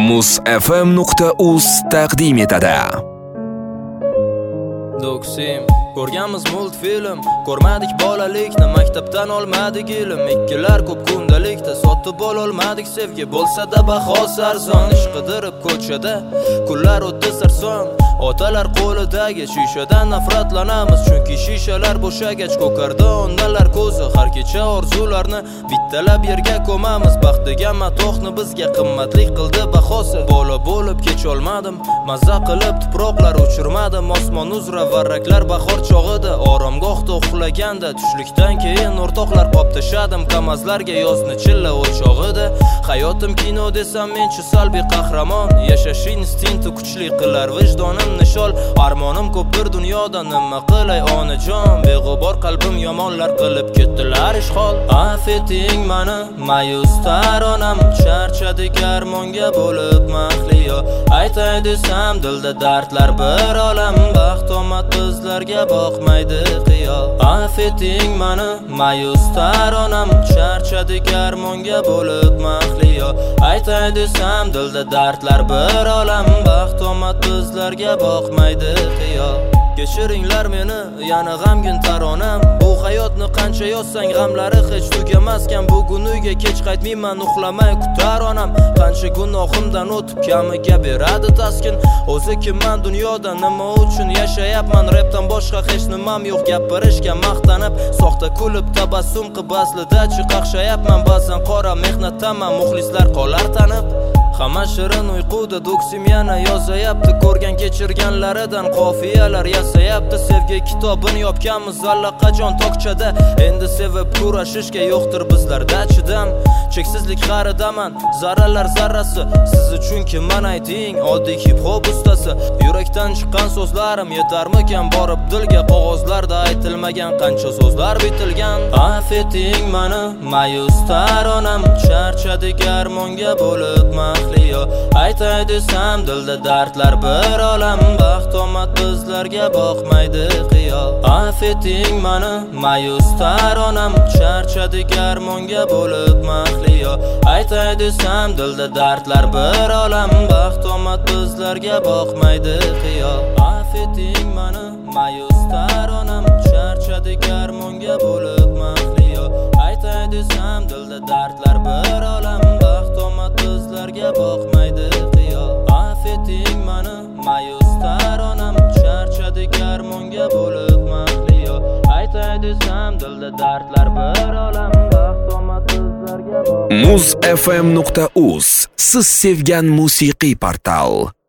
muzfm.uz taqdim etadi. Doksim ko'rganmiz multfilm, ko'rmadik bolalikni, maktabdan olmadik ilm, ikkilar ko'p kundalikda sotib ololmadik sevgi, bo'lsa-da bahosi arzon, ish qidirib ko'chada kunlar o'tdi sarson, otalar qo'lidagi shishadan nafratlanamiz, chunki shishalar bo'shagach ko'kardi ondalar ko'zi, har kecha orzularni bittalab yerga ko'mamiz, baxt degan matohni bizga qimmatlik qildi bahosi, bola bo'lib kecholmadim, mazza qilib tuproqlar uchirmadim, osmon uzra varraklar bahor chog'ida, oromgohda uxlaganda, tushlikdan keyin o'rtoqlar qoptashadim kamazlarga yozni chilla o'chog'ida, hayotim kino desam menchi salbiy qahramon, yashash instinkti kuchli qilar vijdonim nishol, armonim ko'pdir dunyoda nima qilay onajon, beg'ubor qalbim yomonlar qilib ketdilar ishg'ol, afv eting mani mayus taronam, charchadik armonga bo'lib mahliyo, aytay desam dilda dardlar bir olam, baxt omad bizlarga boqmaydi qiyo, afv eting mani mayus taronam, charchadik armonga bo'lib mahliyo, aytay desam dilda dardlar bir olam, baxt omad bizlarga boqmaydi qiyo. Kechiringlar meni, yana g'amgin taronam, bu hayotni qancha yozsang g'amlari hech tugamaskan, bugun uyga kech qaytmayman, uxlamay kutar onam, qancha gunohimdan o'tib kamiga beradi taskin, o'zi kimman dunyoda, nima uchun yashayapman, rapdan boshqa hech nimam yo'q, gapirishga maqtanib, soxta kulib tabassum qilib aslida chiqaqshayapman, ba'zan qora mehnatdaman, muxlislar qolar tanib, hamma shirin uyquda Doksim yana yozayapti, ko'rgan kechirganlaridan qofiyalar yasayapti, sevgi kitobini yopganmiz allaqachon tokchada, endi sevib kurashishga yo'qdir bizlarda chidam, cheksizlik qaridaman, zarralar zarrasi, siz uchun kimman ayting, oddiy hip hop ustasi, yurakdan chiqqan so'zlarim yetarmikan borib dilga, qog'ozlarda aytilmagan qancha so'zlar bitilgan, afv eting mani mayus taronam, charchadik armonga bo'lib mahliyo, aytay desam dilda dardlar bir olam, baxt omad bizlarga boqmaydi qiyo, afv eting mani mayus taronam, charchadik armonga bo'lib mahliyo, aytay desam dilda dardlar bir olam, baxt omad bizlarga boqmaydi qiyo, afv eting mani mayus taronam, charchadik armonga bo'lib mahliyo, aytay desam dilda dardlar bir olam, baxt omad bizlarga boqmaydi qiyo, afv eting mani mayus taronam, charchadik armonga bo'lib mahliyo, aytay desam dilda dardlar bir olam, baxt omad bizlarga boqmaydi. muzfm.uz siz sevgan musiqiy portal.